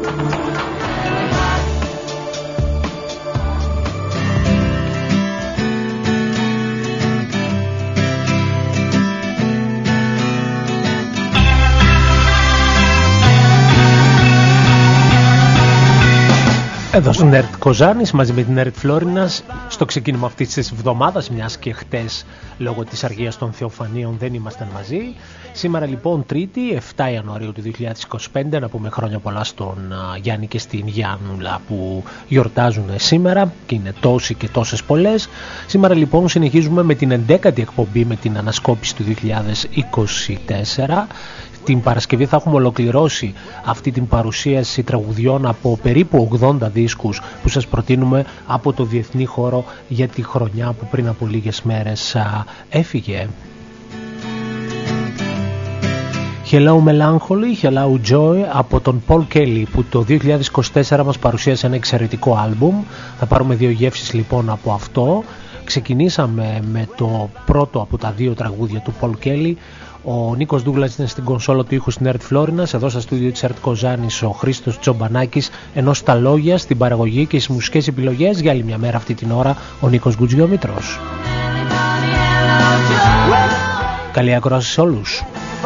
Εδώ στον Nerd Κοζάνης μαζί με την Nerd Φλόρινας στο ξεκίνημα αυτής της εβδομάδας, μιας και χτες λόγω της αργίας των Θεοφανίων δεν ήμασταν μαζί. Σήμερα λοιπόν Τρίτη 7 Ιανουαρίου του 2025, να πούμε χρόνια πολλά στον Γιάννη και στην Γιάννουλα που γιορτάζουν σήμερα και είναι τόσοι και τόσες πολλές. Σήμερα λοιπόν συνεχίζουμε με την 11η εκπομπή, με την ανασκόπηση του 2024. Την Παρασκευή θα έχουμε ολοκληρώσει αυτή την παρουσίαση τραγουδιών από περίπου 80 δίσκους που σας προτείνουμε από το διεθνή χώρο για τη χρονιά που πριν από λίγες μέρες έφυγε. Hello Melancholy, Hello Joy από τον Paul Kelly που το 2024 μας παρουσίασε ένα εξαιρετικό άλμπουμ. Θα πάρουμε δύο γεύσεις λοιπόν από αυτό. Ξεκινήσαμε με το πρώτο από τα δύο τραγούδια του Paul Kelly. Ο Νίκος Ντούγκλας είναι στην κονσόλα του ήχου στην Nerd Φλόρινας. Εδώ στα στούντιο της Nerd Κοζάνης ο Χρήστος Τσομπανάκης, ενώ στα λόγια, στην παραγωγή και στις μουσικές επιλογές για άλλη μια μέρα αυτή την ώρα ο Νίκος Γκουτζιόμητρος. Καλή ακρόαση σε όλους.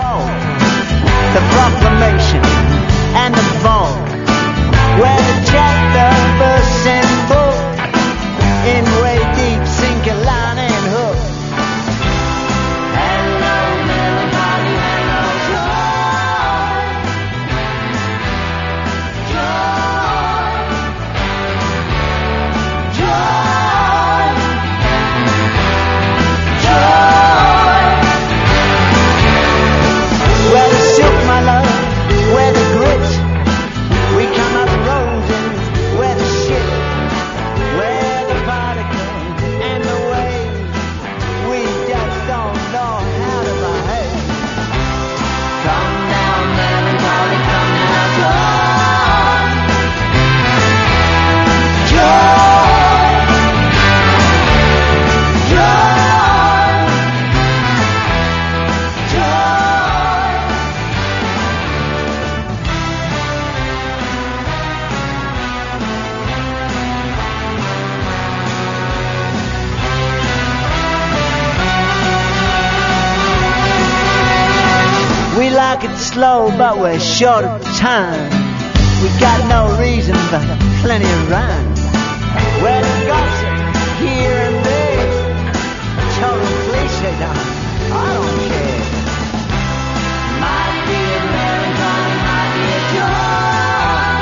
Slow, but we're short of time. We got no reason, but plenty of rhyme. Well, gossip here and there, total cliche now. I don't care. Might be a melancholy, might be a joy.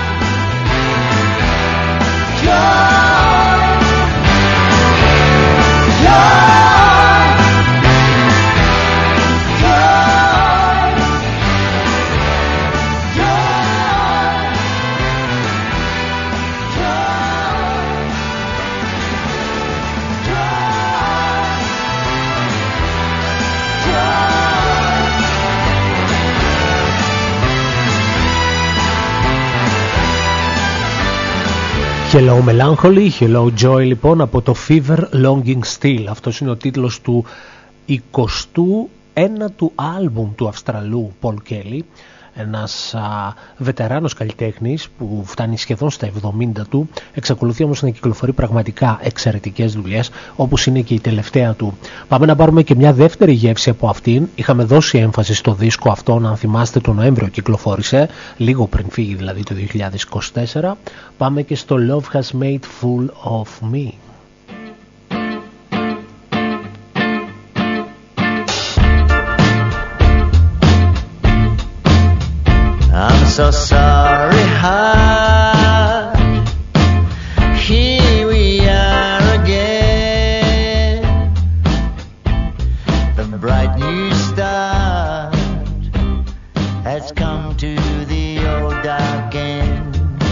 Joy. Joy. Hello Melancholy, Hello Joy λοιπόν από το Fever Longing Still. Αυτός είναι ο τίτλος του 21ου άλμπουμ του Αυστραλού Paul Kelly, ένας βετεράνος καλλιτέχνης που φτάνει σχεδόν στα 70 του, εξακολουθεί όμως να κυκλοφορεί πραγματικά εξαιρετικές δουλειές, όπως είναι και η τελευταία του. Πάμε να πάρουμε και μια δεύτερη γεύση από αυτήν. Είχαμε δώσει έμφαση στο δίσκο αυτόν, αν θυμάστε το Νοέμβριο κυκλοφόρησε, λίγο πριν φύγει δηλαδή το 2024. Πάμε και στο Love Has Made Fool of Me. I'm so sorry, heart. Here we are again. The bright new start has come to the old dark end.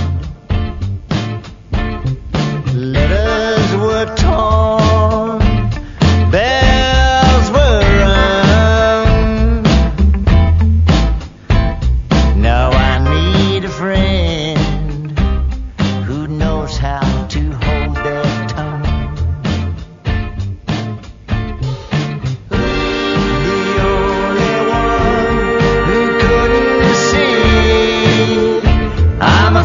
Letters were torn, bells were rung. Now I need a friend who knows how to hold their tongue. The only one who couldn't see I'm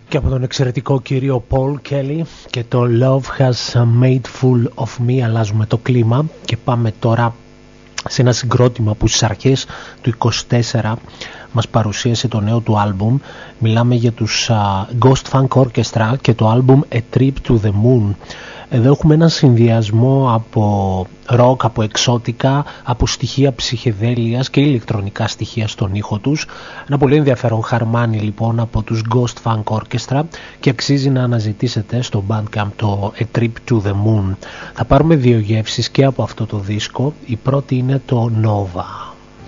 Και από τον εξαιρετικό κύριο Paul Kelly και το Love Has Made Full of Me αλλάζουμε το κλίμα και πάμε τώρα σε ένα συγκρότημα που στις αρχές του 24 μας παρουσίασε το νέο του άλμπουμ. Μιλάμε για τους Ghost Funk Orchestra και το άλμπουμ A Trip to the Moon. Εδώ έχουμε έναν συνδυασμό από ροκ, από εξώτικα, από στοιχεία ψυχεδέλειας και ηλεκτρονικά στοιχεία στον ήχο τους. Ένα πολύ ενδιαφέρον χαρμάνι λοιπόν από τους Ghost Funk Orchestra και αξίζει να αναζητήσετε στο Bandcamp το A Trip to the Moon. Θα πάρουμε δύο γεύσεις και από αυτό το δίσκο. Η πρώτη είναι το Nova.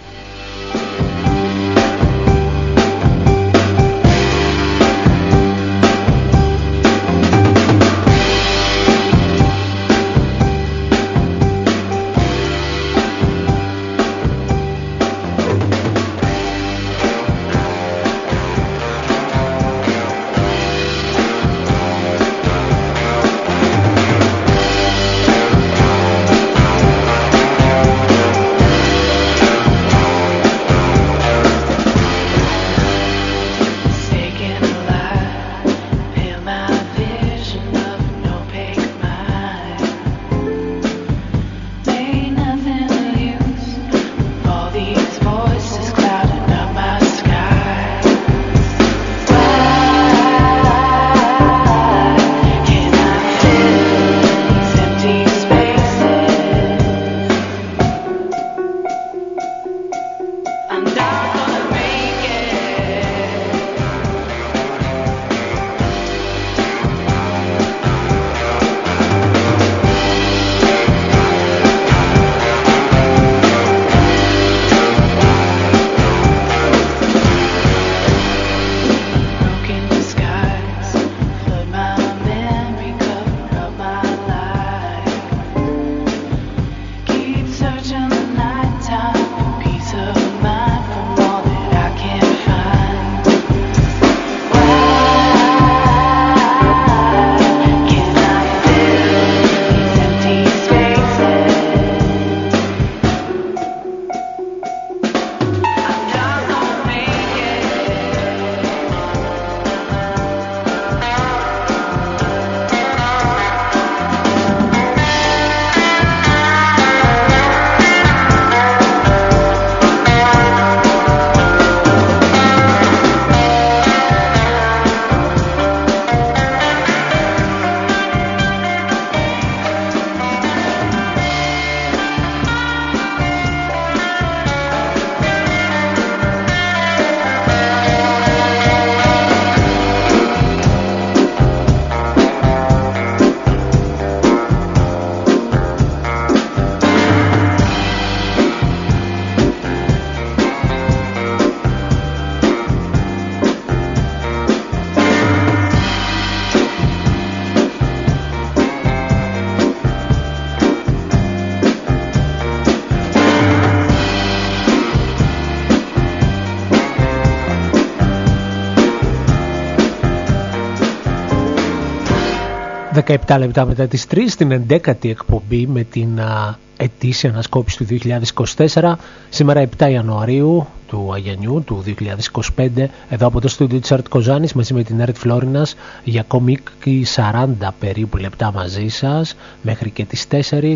...17 λεπτά μετά τις 3 στην 11η εκπομπή με την ετήσια ανασκόπηση του 2024. Σήμερα 7 Ιανουαρίου του Αγιανιού του 2025, εδώ από το στούντιο της Ερτ Κοζάνης μαζί με την Ερτ Φλόρινας για κομίκη 40 περίπου λεπτά μαζί σας μέχρι και τις 4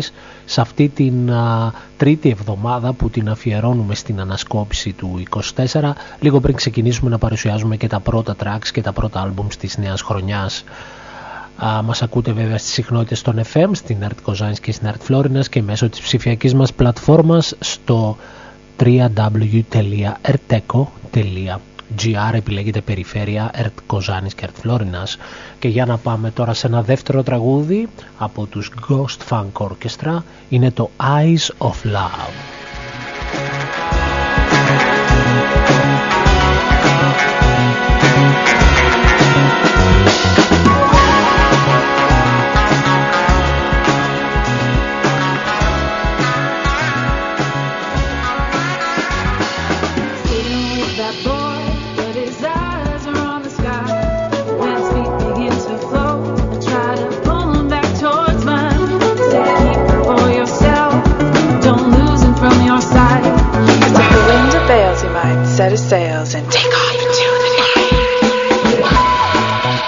σε αυτή την τρίτη εβδομάδα που την αφιερώνουμε στην ανασκόπηση του 24, λίγο πριν ξεκινήσουμε να παρουσιάζουμε και τα πρώτα tracks και τα πρώτα άλμπουμς της νέας χρονιάς. Μας ακούτε βέβαια στις συχνότητες των FM, στην Ερτ Κοζάνης και στην Ερτ Φλόρινας και μέσω της ψηφιακής μας πλατφόρμας στο www.erteco.gr, επιλέγετε περιφέρεια Ερτ Κοζάνης και Ερτ Φλόρινας. Και για να πάμε τώρα σε ένα δεύτερο τραγούδι από τους Ghost Funk Orchestra, είναι το Eyes of Love. Set his sails and take off into the night.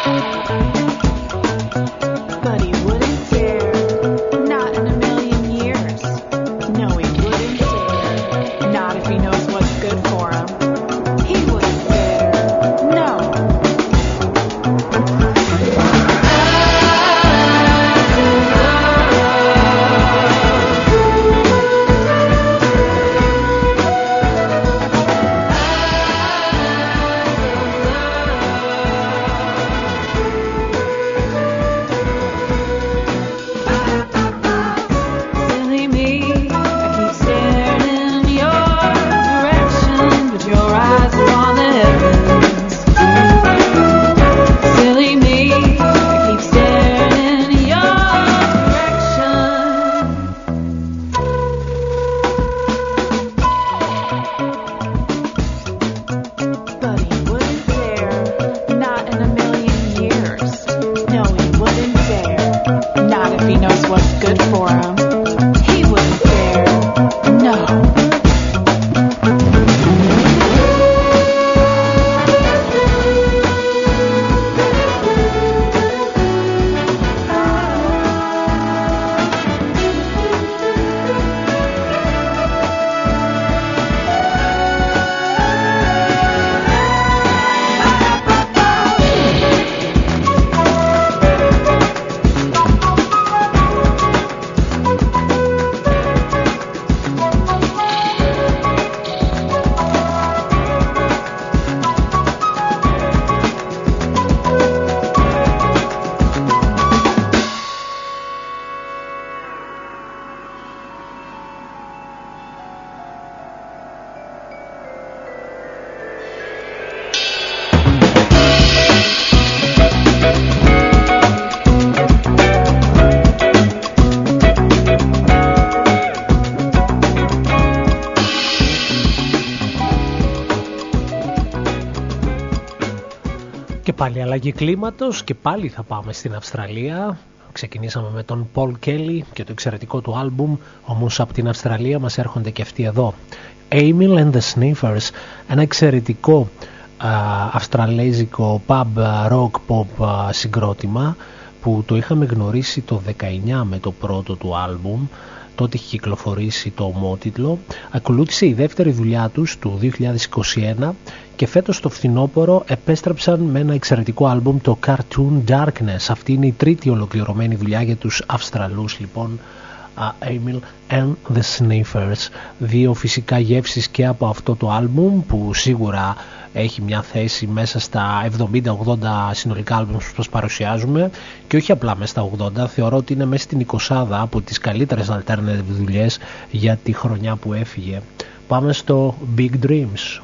Και πάλι αλλαγή κλίματος και πάλι θα πάμε στην Αυστραλία. Ξεκινήσαμε με τον Paul Kelly και το εξαιρετικό του άλμπουμ, όμως από την Αυστραλία μας έρχονται και αυτοί εδώ. Emil and the Sniffers, ένα εξαιρετικό αυστραλέζικο pub rock pop συγκρότημα που το είχαμε γνωρίσει το 19 με το πρώτο του άλμπουμ. Τότε είχε κυκλοφορήσει το ομότιτλο. Ακολούθησε η δεύτερη δουλειά τους του 2021 και φέτος το φθινόπωρο επέστρεψαν με ένα εξαιρετικό άλμπουμ, το Cartoon Darkness. Αυτή είναι η τρίτη ολοκληρωμένη δουλειά για τους Αυστραλούς λοιπόν, Emil and the Sniffers. Δύο φυσικά γεύσεις και από αυτό το άλμπουμ που σίγουρα έχει μια θέση μέσα στα 70-80 συνολικά άλμπουμ που σας παρουσιάζουμε και όχι απλά μέσα στα 80, θεωρώ ότι είναι μέσα στην 20 από τις καλύτερες alternative δουλειές για τη χρονιά που έφυγε. Πάμε στο Big Dreams.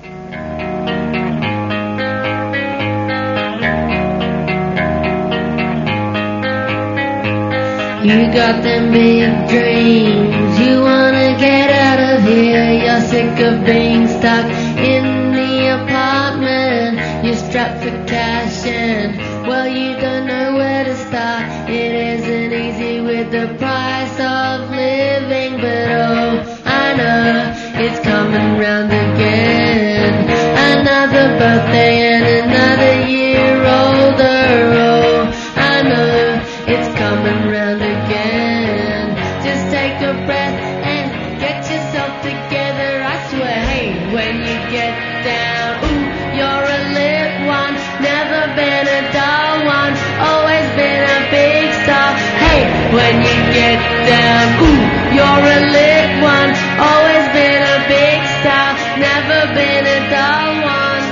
You got them big dreams, you wanna get out of here. You're sick of being stuck in the apartment. You're strapped for cash and, well, you don't know where to start. It isn't easy with the price of living, but oh, I know it's coming round again. Another birthday and another year older. Oh, I know it's coming round again. Just take a breath and get yourself together. I swear, hey, when you get down, ooh, you're a lit one. Never been a dull one, always been a big star. Hey, when you get down, ooh, you're a lit one. Always been a big star, never been a dull one.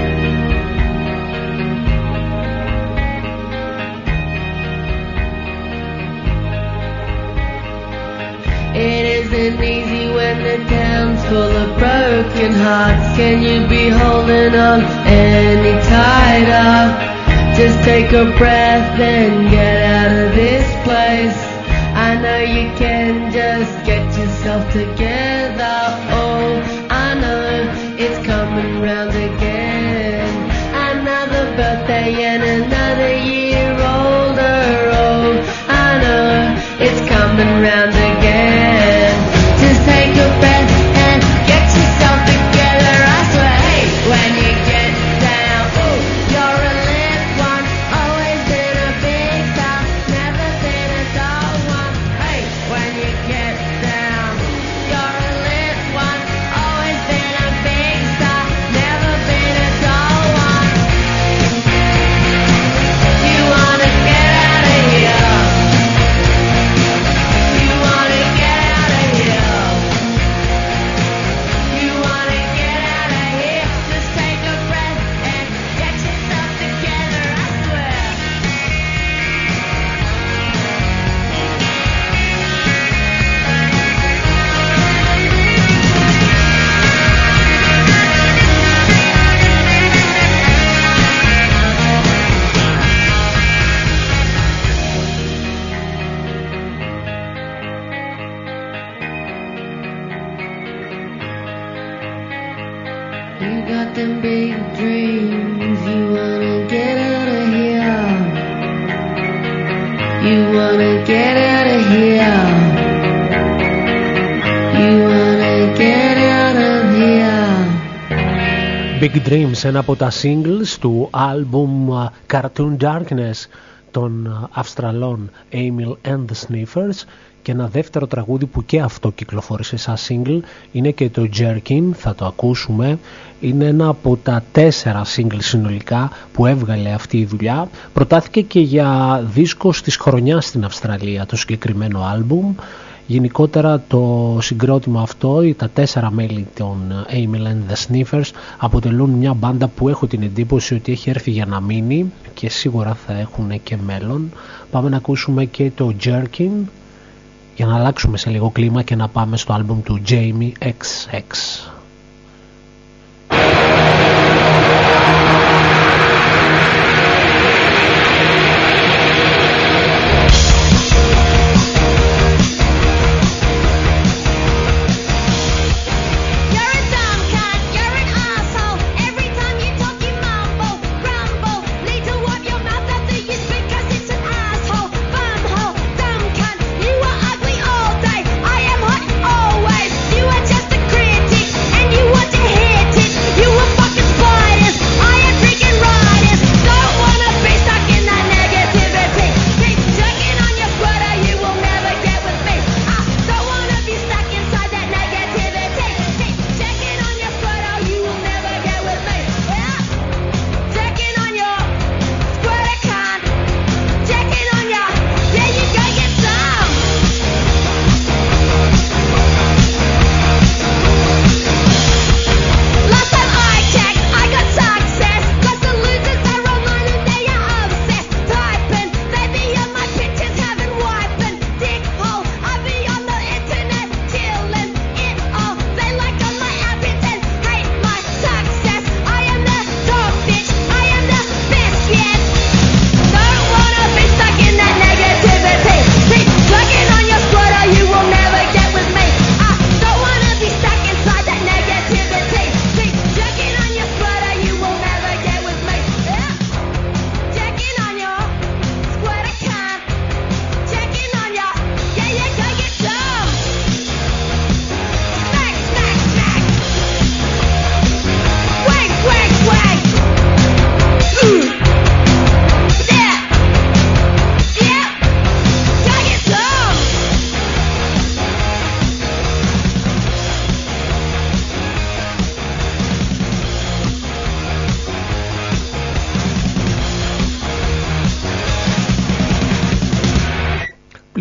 It isn't easy when the town's full of broken hearts. Can you be holding on any tighter? Just take a breath and get out of this place. I know you can, just get yourself together. Oh, I know it's coming round again. Another birthday and another year older. Oh, I know it's coming round again. Just take a breath and get yourself together. I swear, hey, when you get down, ooh, you're a lit one. Always been a big star, never been a dull one. Hey, when you get down, you're a lit one. Always been a big star, never been a dull one. You wanna get out of here. You wanna get out of here. You wanna get out of here. Just take a breath and get yourself together. I swear. You got them big dreams, you wanna get out of here. You wanna get out of here. You wanna get out of here. Big Dreams, ένα από τα singles του άλμπουμ Cartoon Darkness των Αυστραλών Emil and the Sniffers, και ένα δεύτερο τραγούδι που και αυτό κυκλοφόρησε σαν single είναι και το Jerkin, θα το ακούσουμε. Είναι ένα από τα 4 single συνολικά που έβγαλε αυτή η δουλειά. Προτάθηκε και για δίσκος της χρονιάς στην Αυστραλία το συγκεκριμένο άλμπουμ. Γενικότερα το συγκρότημα αυτό, τα 4 μέλη των Emil and the Sniffers, αποτελούν μια μπάντα που έχω την εντύπωση ότι έχει έρθει για να μείνει και σίγουρα θα έχουν και μέλλον. Πάμε να ακούσουμε και το Jerkin για να αλλάξουμε σε λίγο κλίμα και να πάμε στο άλμπουμ του Jamie XX. You're a dumb cunt, you're an asshole. Every time you talk you mumble, grumble.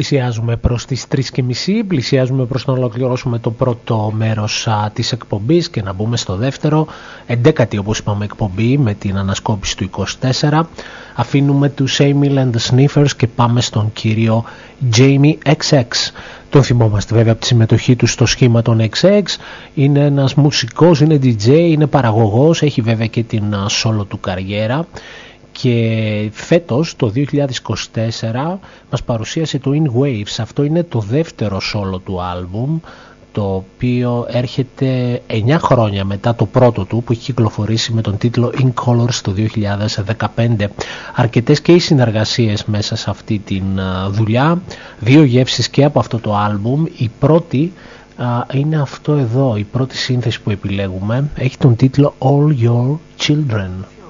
Πλησιάζουμε προς τις 3:30, πλησιάζουμε προς να ολοκληρώσουμε το πρώτο μέρος της εκπομπής και να μπούμε στο δεύτερο, 11η όπως είπαμε εκπομπή με την ανασκόπηση του 24. Αφήνουμε τους Emil and the Sniffers και πάμε στον κύριο Jamie XX. Τον θυμόμαστε βέβαια από τη συμμετοχή του στο σχήμα των XX. Είναι ένας μουσικός, είναι DJ, είναι παραγωγός, έχει βέβαια και την solo του καριέρα. Και φέτος το 2024 μας παρουσίασε το In Waves. Αυτό είναι το δεύτερο solo του άλμπουμ, το οποίο έρχεται 9 χρόνια μετά το πρώτο του που έχει κυκλοφορήσει με τον τίτλο In Colors το 2015. Αρκετές και οι συνεργασίες μέσα σε αυτή τη δουλειά, 2 γεύσεις και από αυτό το άλμπουμ. Η πρώτη είναι αυτό εδώ, η πρώτη σύνθεση που επιλέγουμε, έχει τον τίτλο All Your Children.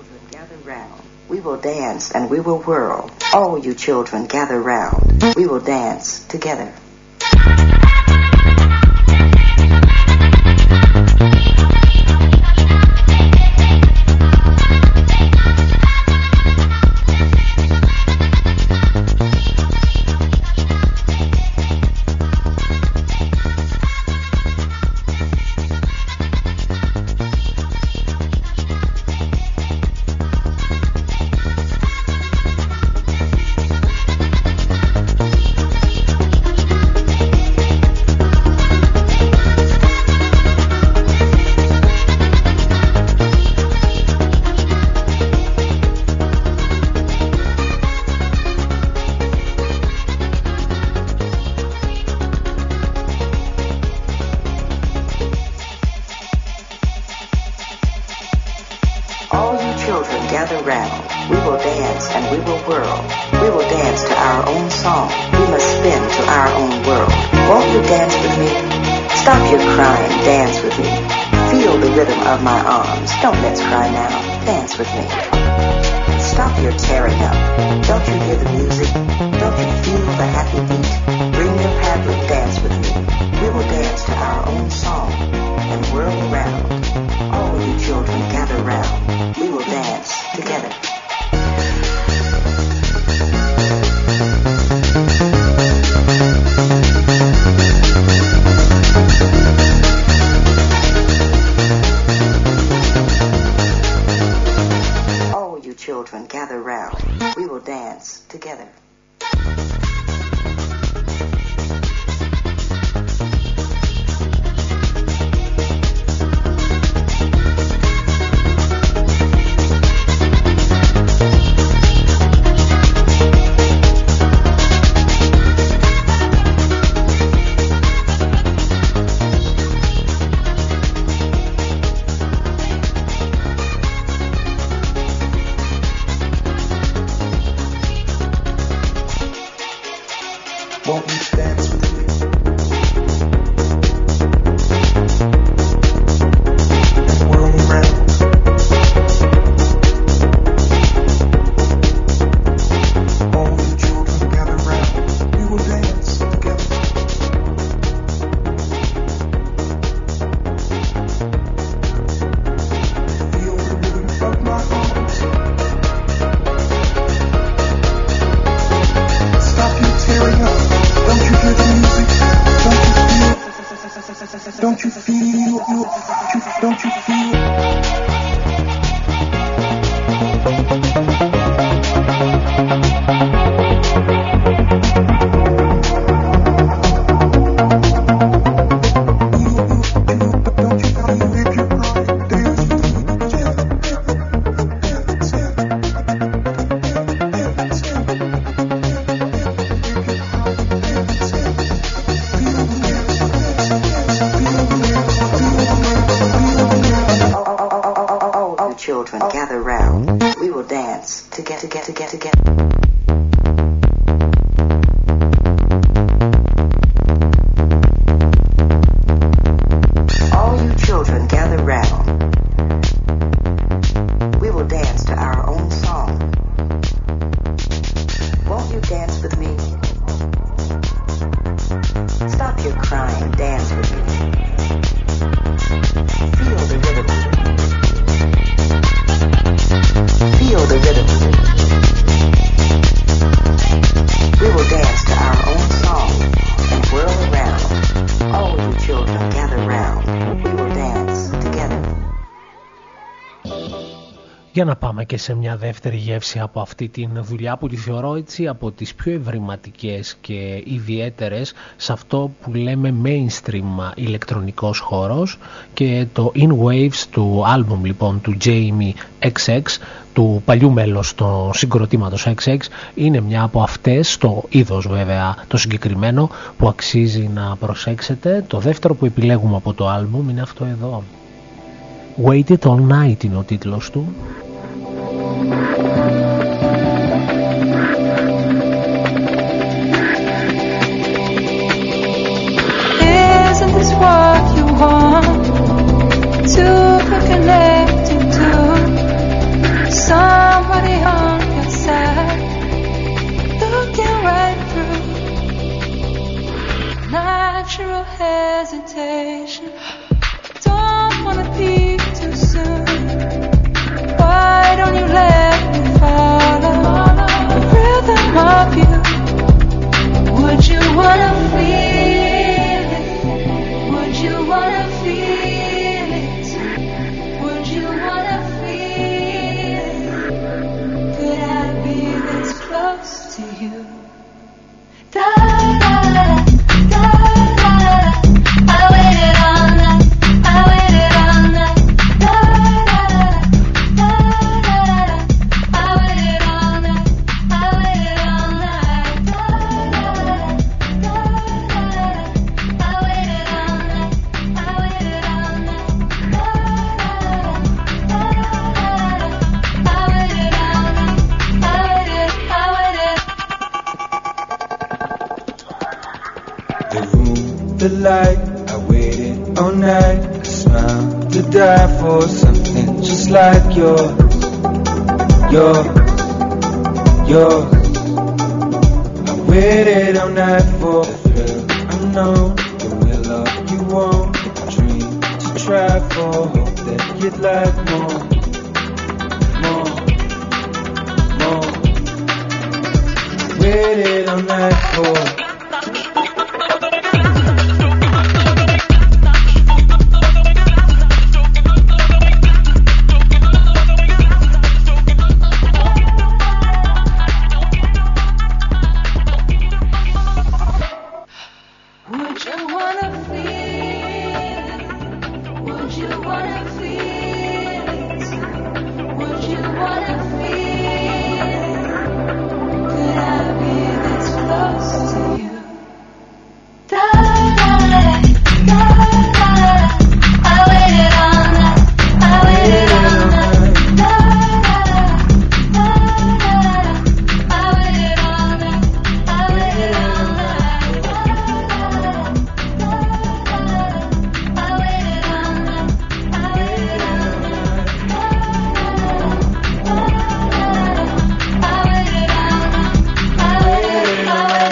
We will dance and we will whirl. All you children gather round. We will dance together. Feel the rhythm. Για να πάμε και σε μια δεύτερη γεύση από αυτή την δουλειά που τη θεωρώ έτσι από τις πιο ευρηματικές και ιδιαίτερες σε αυτό που λέμε mainstream ηλεκτρονικός χώρος, και το In Waves του άλμπουμ λοιπόν του Jamie XX, του παλιού μέλος του συγκροτήματος XX, είναι μια από αυτές, το είδος βέβαια το συγκεκριμένο, που αξίζει να προσέξετε. Το δεύτερο που επιλέγουμε από το άλμπουμ είναι αυτό εδώ. Waited All Night είναι ο τίτλος του. Isn't this what you want? To be connected to somebody on your side, looking right through natural hesitation. Don't wanna be too soon. Why don't you let me follow the rhythm of you? Would you wanna feel it? Would you wanna feel it? Would you wanna feel it? Could I be this close to you? Da da da da da da. I waited all night. I waited all night. Da da da da da da. I waited all night. I waited all night. Da da da da da. I waited all night. I waited all night. Da da da da da. I waited all night. I waited. The room, the light, I waited all night. A smile to die for, something just like yours. I waited all night for the thrill unknown. The will of you won't dream to try for, hope that you'd like more. Waited all night for. Would you wanna feel it? Would you wanna feel it? Would you wanna feel it? Could I be this close to you? Da da da da da. I waited all night. I waited all night. Da da da da da. I waited all night. I waited all night. Da da da da da. I waited all night. I waited all night. Da da da da. I waited all night. I waited all night.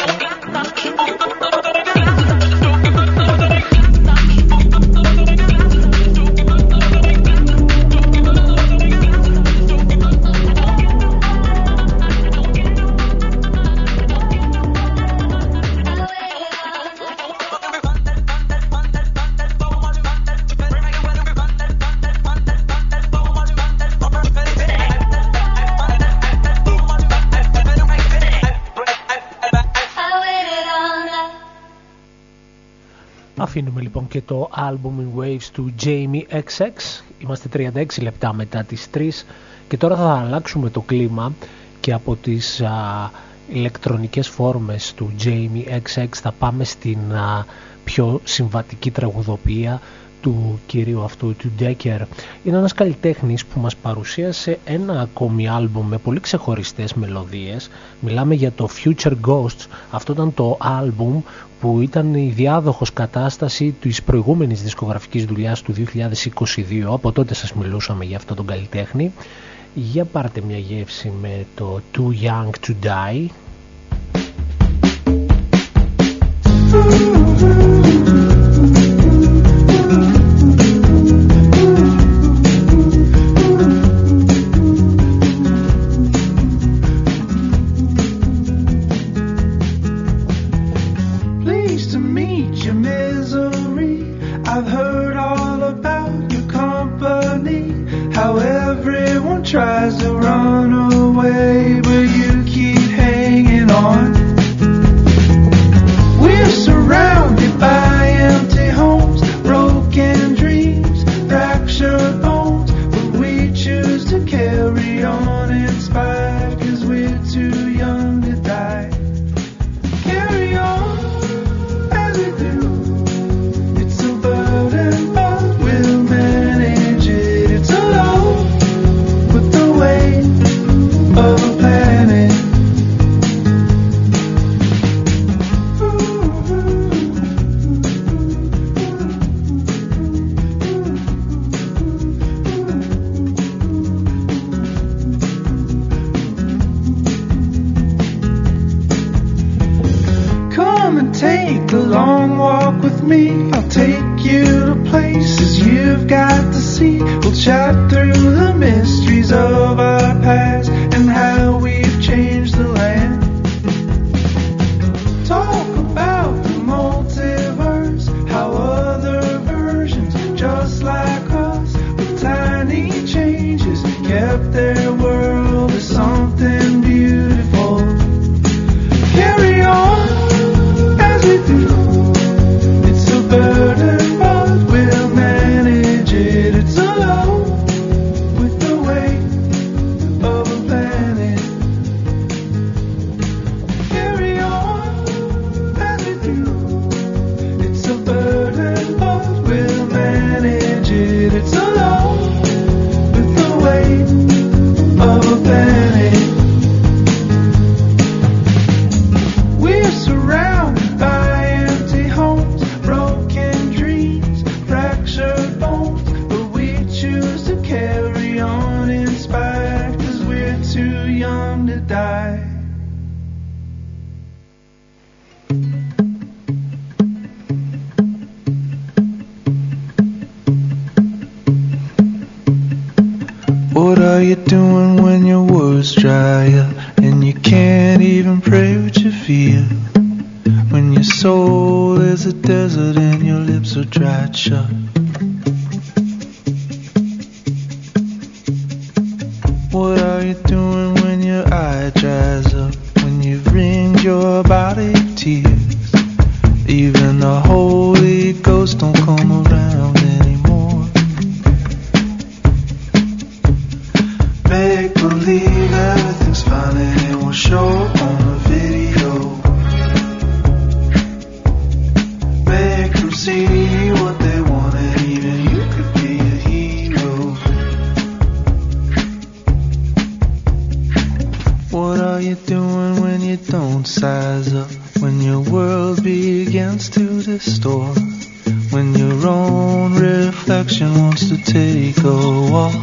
Αφήνουμε λοιπόν και το album In Waves του Jamie XX. Είμαστε 36 λεπτά μετά τις 3 και τώρα θα αλλάξουμε το κλίμα και από τις ηλεκτρονικές φόρμες του Jamie XX θα πάμε στην πιο συμβατική τραγουδοποιία του κυρίου αυτού, του Decker. Είναι ένας καλλιτέχνης που μας παρουσίασε ένα ακόμη άλμπουμ με πολύ ξεχωριστές μελωδίες. Μιλάμε για το Future Ghosts. Αυτό ήταν το άλμπουμ που ήταν η διάδοχος κατάσταση της προηγούμενης δισκογραφικής δουλειάς του 2022. Από τότε σας μιλούσαμε για αυτόν τον καλλιτέχνη. Για πάρτε μια γεύση με το Too Young to Die. I've heard all about your company, how everyone tries to run away, but you keep hanging on. We're surrounded by empty homes, broken dreams, fractured bones, but we choose to carry on in spite, 'cause we're too young to die. Carry on as we do. It's a burden, but we'll manage it. It's a load with the weight of a planet. Come and take a long walk with me. I'll take you to places you've got to see. We'll chat through the mysteries of our past and how we've changed the land. Talk about the multiverse, how other versions just like us with tiny changes kept their world as something beautiful. Carry on as we do. It's a burden, but we'll manage it. It's a load with the weight of a planet. Carry on as we do. It's a burden, but we'll manage it. It's a load with the weight of a planet. We're surrounded by empty homes, broken dreams, fractured bones, but we choose to carry on in spite, 'cause we're too young to die. What are you doing when your words dry up and you can't even pray what you feel? When your soul is a desert and your lips are dried shut. What are you doing when your eye dries up? When you've ringed your body of tears? Even the Holy Ghost don't come around anymore. Make believe everything's fine and it will show up on the video. Make them see what they want and even you could be a hero. What are you doing when you don't size up? When your world begins to distort? When your own reflection wants to take a walk?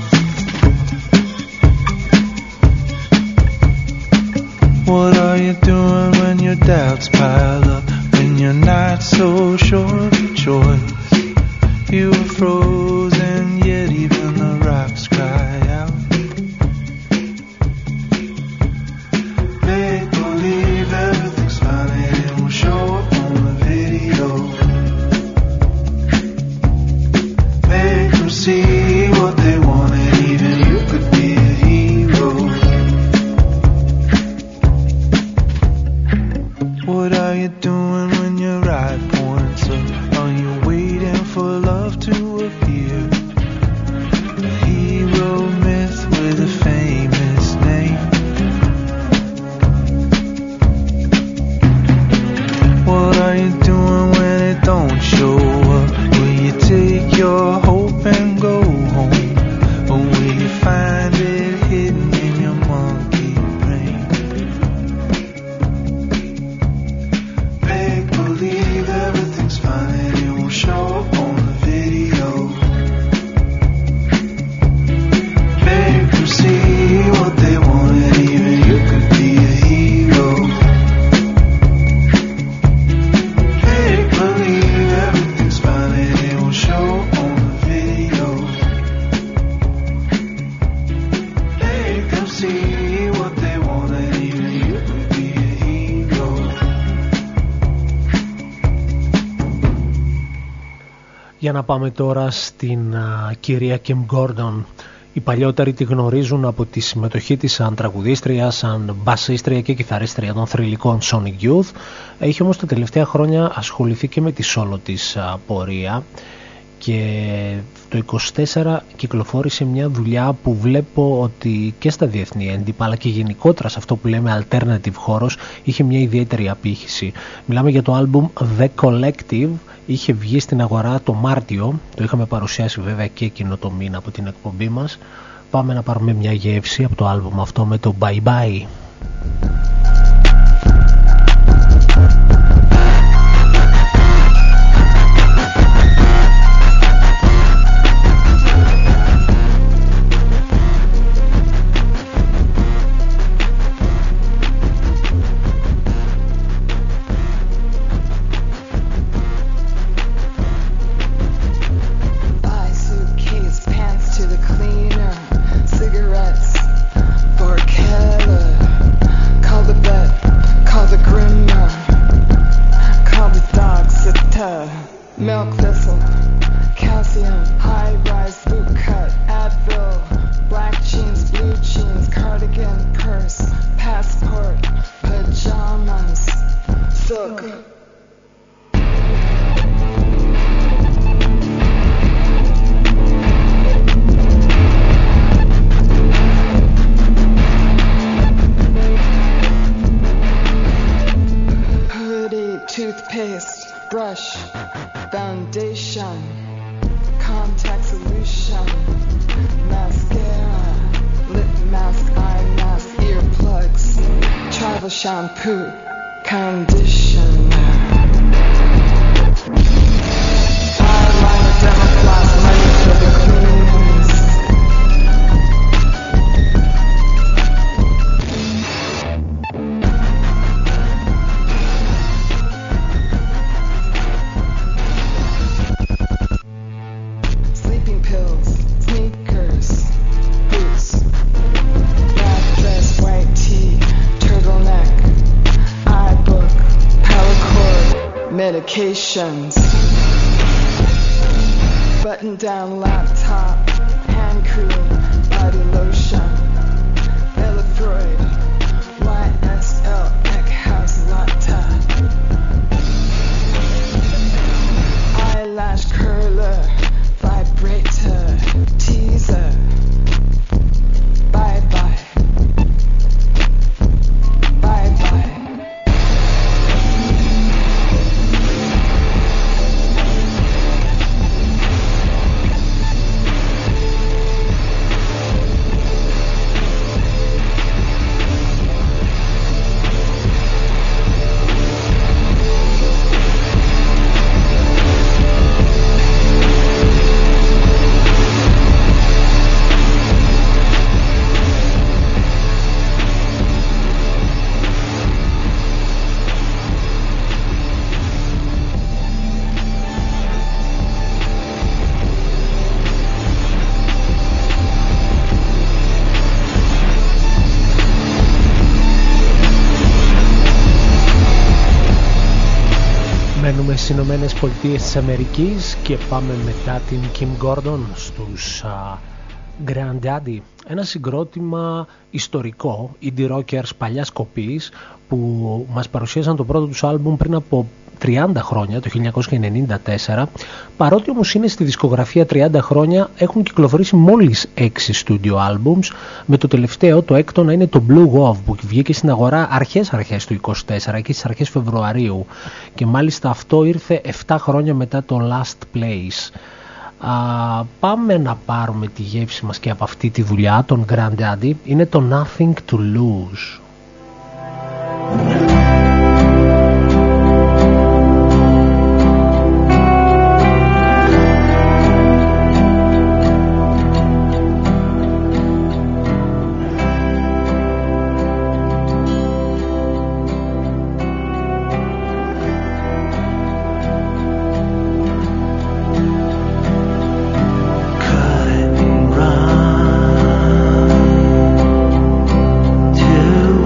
What are you doing when your doubts pile up? When you're not so sure of your choice? You were frozen, yet even the rocks cry out. Make believe everything's fine and it will show up on the video. Make them see what they want and even you could be a hero. What are you doing when your eye points up? Are you waiting for love to appear? A hero myth with a famous name. What are you doing when it don't show up? Will you take your hope and go home? Or will you find it hidden in your monkey brain? Make believe everything's fine and it will show up on the video. Make them see what they want and even you could be a hero. Make believe everything's fine and it will show up on the video. Make them see what they want and even you could be a hero. Για να πάμε τώρα στην κυρία Kim Gordon, Οι παλιότεροι τη γνωρίζουν από τη συμμετοχή της σαν τραγουδίστρια, σαν μπασίστρια και κιθαρίστρια των θρυλικών Sonic Youth. Έχει όμως τα τελευταία χρόνια ασχοληθεί και με τη solo της πορεία και το 24 κυκλοφόρησε μια δουλειά που βλέπω ότι και στα διεθνή έντυπα αλλά και γενικότερα σε αυτό που λέμε alternative χώρος είχε μια ιδιαίτερη απήχηση. Μιλάμε για το άλμπουμ The Collective. Είχε βγει στην αγορά το Μάρτιο, το είχαμε παρουσιάσει βέβαια και εκείνο το μήνα από την εκπομπή μας. Πάμε να πάρουμε μια γεύση από το άλμπουμ αυτό με το Bye Bye. Milk thistle, calcium, high-rise boot cut, Advil, black jeans, blue jeans, cardigan, purse, passport, pajamas, silk. Hoodie, toothpaste, brush, foundation, contact solution, mascara, lip mask, eye mask, earplugs, travel shampoo, conditioner, eyeliner, demo floss, money for the queens. Medications, button down laptop, hand cream, body lotion, Elefroid, YSL, Eckhouse Latte, eyelash curler, vibrator, teaser, bye bye, bye bye. Στις Ηνωμένες Πολιτείες της Αμερικής και πάμε μετά την Kim Gordon στους Granddaddy, ένα συγκρότημα ιστορικό, indie rockers παλιάς κοπής που μας παρουσίασαν το πρώτο τους άλμπουμ πριν από 30 χρόνια, το 1994. Παρότι όμως είναι στη δισκογραφία 30 χρόνια, έχουν κυκλοφορήσει μόλις 6 studio albums, με το τελευταίο, το έκτο, να είναι το Blue Wolf που βγήκε στην αγορά αρχές του 24, εκεί στις αρχές Φεβρουαρίου, και μάλιστα αυτό ήρθε 7 χρόνια μετά το Last Place. Πάμε να πάρουμε τη γεύση μας και από αυτή τη δουλειά των Granddaddy. Είναι το Nothing to Lose. To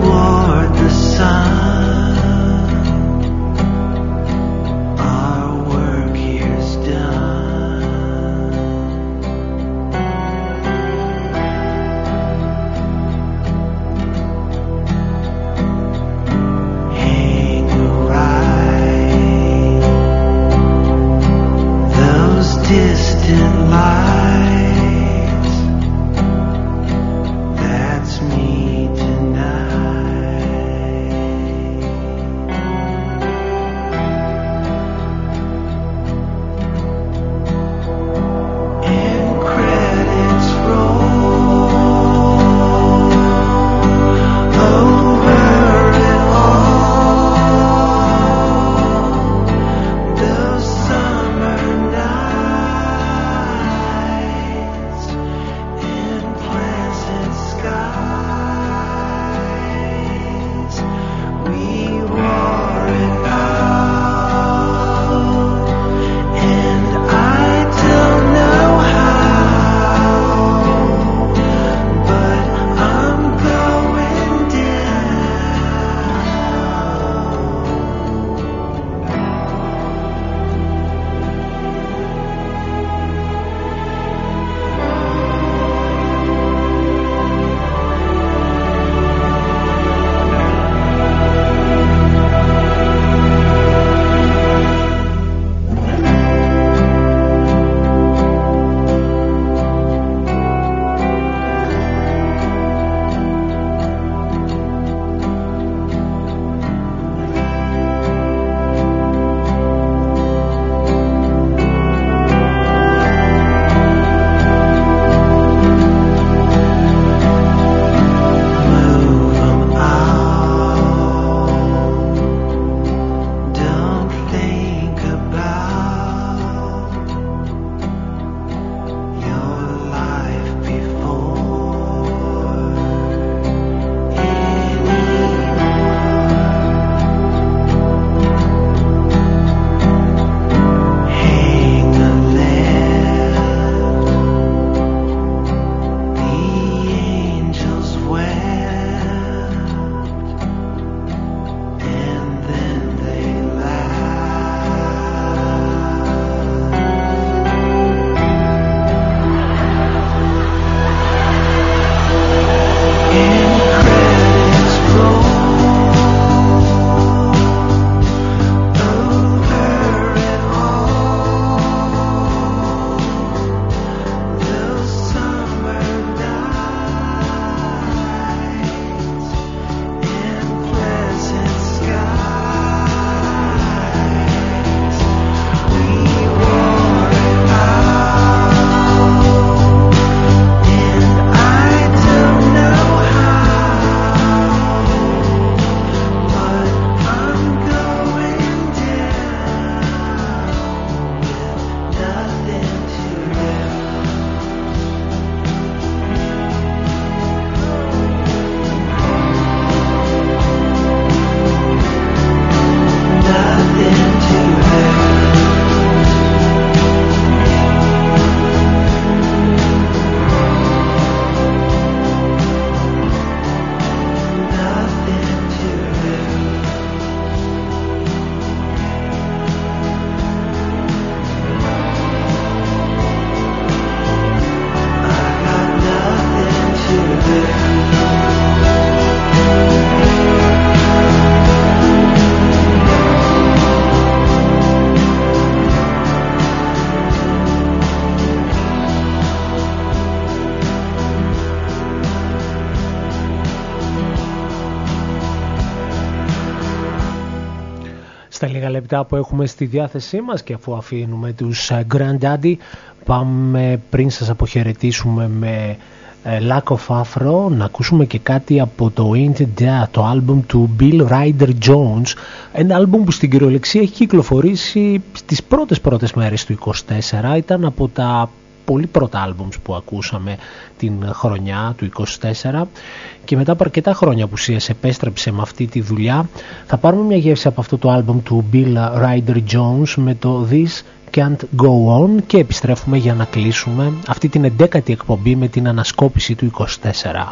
Στα λίγα λεπτά που έχουμε στη διάθεσή μας και αφού αφήνουμε τους Grandaddy, πάμε πριν σας αποχαιρετήσουμε με Lack of Afro να ακούσουμε και κάτι από το Ain't It That, το άλμπουμ του Bill Ryder Jones, ένα άλμπουμ που στην κυριολεξία έχει κυκλοφορήσει στις πρώτες μέρες του 24. Ήταν από τα πολύ πρώτα άλμπουμς που ακούσαμε την χρονιά του 24 και μετά από αρκετά χρόνια που ουσίας επέστρεψε με αυτή τη δουλειά. Θα πάρουμε μια γεύση από αυτό το άλμπουμ του Bill Ryder Jones με το This Can't Go On και επιστρέφουμε για να κλείσουμε αυτή την 11η εκπομπή με την ανασκόπηση του 24.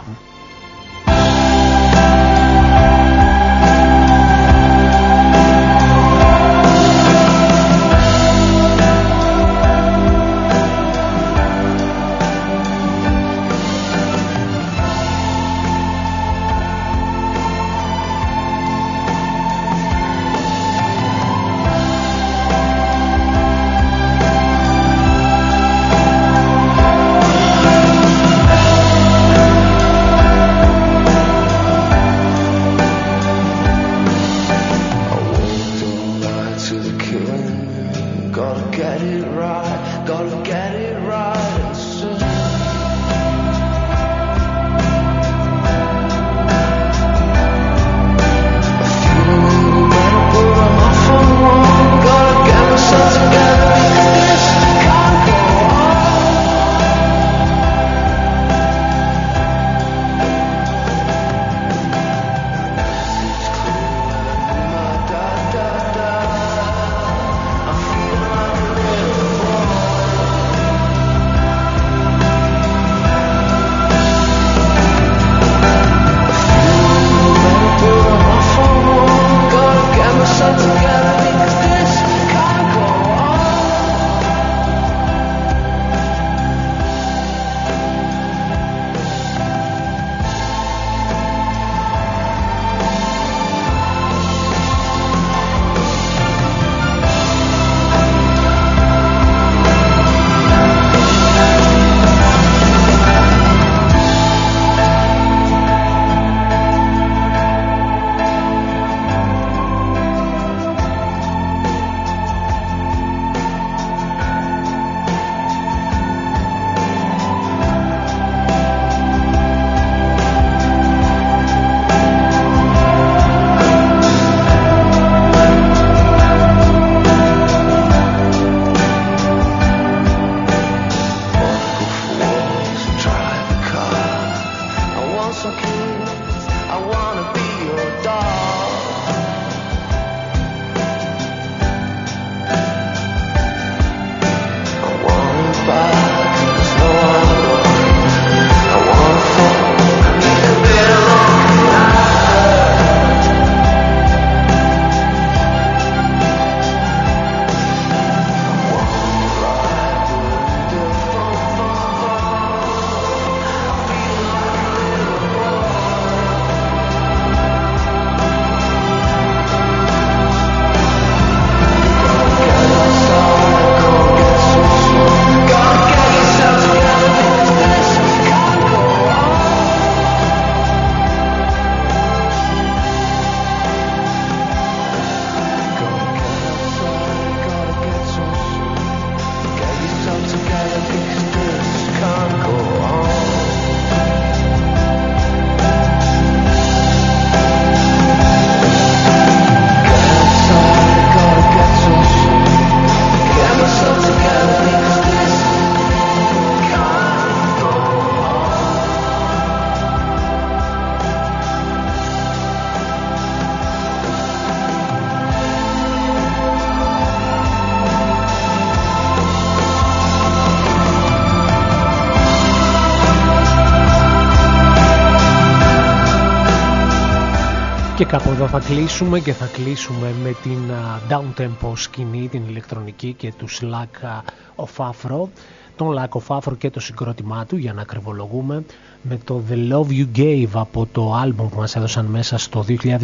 Και κάπου εδώ θα κλείσουμε και θα κλείσουμε με την downtempo σκηνή, την ηλεκτρονική και τους Lack of Afro, τον Lack of Afro και το συγκρότημά του, για να ακριβολογούμε, με το The Love You Gave από το άλμπομ που μας έδωσαν μέσα στο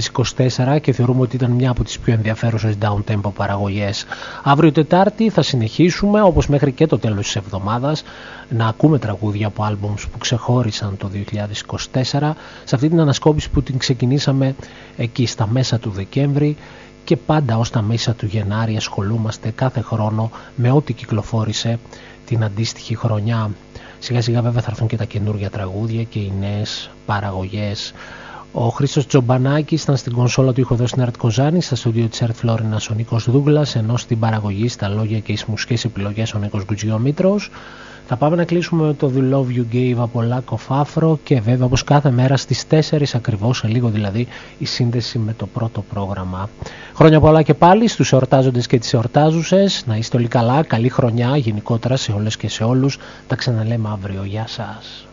2024 και θεωρούμε ότι ήταν μια από τις πιο ενδιαφέρουσες downtempo παραγωγές. Αύριο Τετάρτη θα συνεχίσουμε, όπως μέχρι και το τέλος της εβδομάδας, να ακούμε τραγούδια από άλμπομς που ξεχώρισαν το 2024 σε αυτή την ανασκόπηση που την ξεκινήσαμε εκεί στα μέσα του Δεκέμβρη και πάντα ως τα μέσα του Γενάρη ασχολούμαστε κάθε χρόνο με ό,τι κυκλοφόρησε την αντίστοιχη χρονιά. Σιγά σιγά βέβαια θα έρθουν και τα καινούργια τραγούδια και οι νέες παραγωγές. Ο Χρήστος Τζομπανάκης ήταν στην κονσόλα του ήχου στην Ερτ Κοζάνη, στα στούντιο της Ερτ Φλόρινας ο Νίκος Δούγκλας, ενώ στην παραγωγή, στα λόγια και τις μουσικές επιλογές ο Νίκος Γκουτζιόμητρος. Θα πάμε να κλείσουμε με το The Love You Gave από Lack of Afro και βέβαια όπως κάθε μέρα στις 4 ακριβώς, σε λίγο δηλαδή, η σύνδεση με το πρώτο πρόγραμμα. Χρόνια πολλά και πάλι στους εορτάζοντες και τις εορτάζουσες. Να είστε όλοι καλά, καλή χρονιά γενικότερα σε όλες και σε όλους. Τα ξαναλέμε αύριο. Γεια σας.